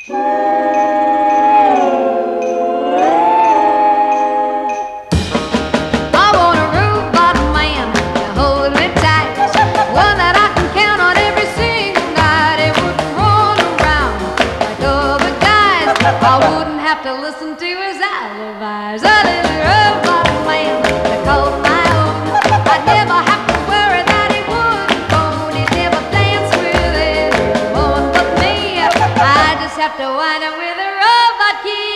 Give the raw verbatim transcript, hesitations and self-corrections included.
I want a robot man to hold me tight, one that I can count on every single night. It wouldn't run around like other guys. I wouldn't have to listen to his alibis. A little robot man to call my own. I'd never have to worry that he wouldn't phone. He'd never dance with anyone but me. I just have to wind up with a robot key.